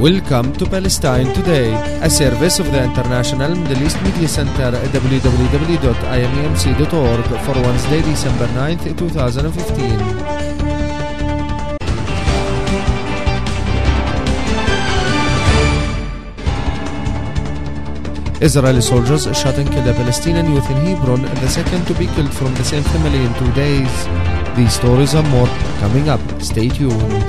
Welcome to Palestine Today, a service of the International Middle East Media Center at www.imemc.org for Wednesday, December 9th, 2015. Israeli soldiers shot and killed a Palestinian youth in Hebron, the second to be killed from the same family in 2 days. These stories and more coming up. Stay tuned.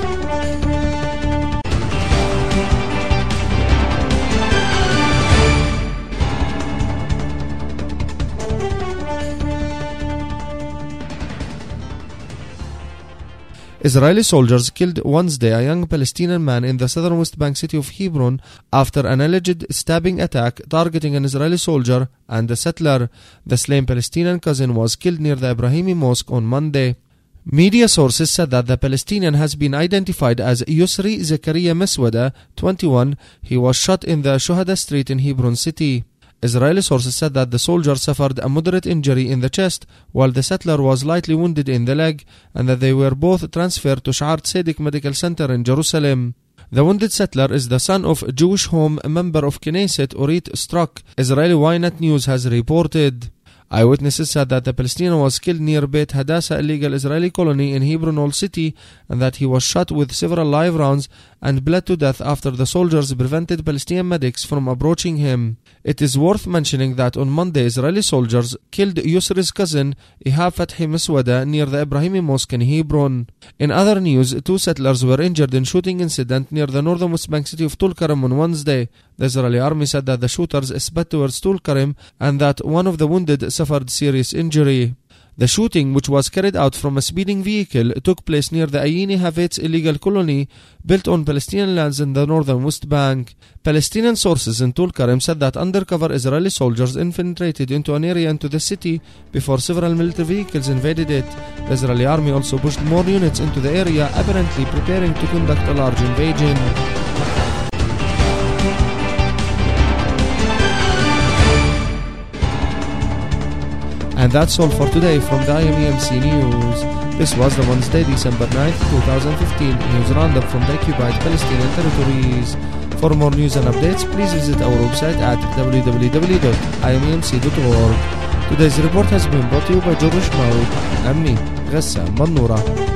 Israeli soldiers killed Wednesday a young Palestinian man in the southern West Bank city of Hebron after an alleged stabbing attack targeting an Israeli soldier and a settler. The slain Palestinian cousin was killed near the Ibrahimi Mosque on Monday. Media sources said that the Palestinian has been identified as Yusri Zakaria Meswada, 21. He was shot in the Shuhada Street in Hebron city. Israeli sources said that the soldier suffered a moderate injury in the chest, while the settler was lightly wounded in the leg, and that they were both transferred to Sha'ar Tzedek Medical Center in Jerusalem. The wounded settler is the son of Jewish Home member of Knesset Orit Strzok, Israeli Ynet News has reported. Eyewitnesses said that the Palestinian was killed near Beit Hadassah illegal Israeli colony in Hebron Old City, and that he was shot with several live rounds and bled to death after the soldiers prevented Palestinian medics from approaching him. It is worth mentioning that on Monday, Israeli soldiers killed Yusri's cousin Ihab Fathi Meswada near the Ibrahimi Mosque in Hebron. In other news, 2 settlers were injured in shooting incident near the northern West Bank city of Tulkarem on Wednesday. The Israeli army said that the shooters sped towards Tulkarem and that one of the wounded suffered serious injury. The shooting, which was carried out from a speeding vehicle, took place near the Ayini Havetz illegal colony built on Palestinian lands in the northern West Bank. Palestinian sources in Tulkarem said that undercover Israeli soldiers infiltrated into an area into the city before several military vehicles invaded it. The Israeli army also pushed more units into the area, apparently preparing to conduct a large invasion. And that's all for today from the IMEMC News. This was the Wednesday, December 9th, 2015 news roundup from the occupied Palestinian territories. For more news and updates, please visit our website at www.imemc.org. Today's report has been brought to you by George Maud and me, Ghassan Mannoura.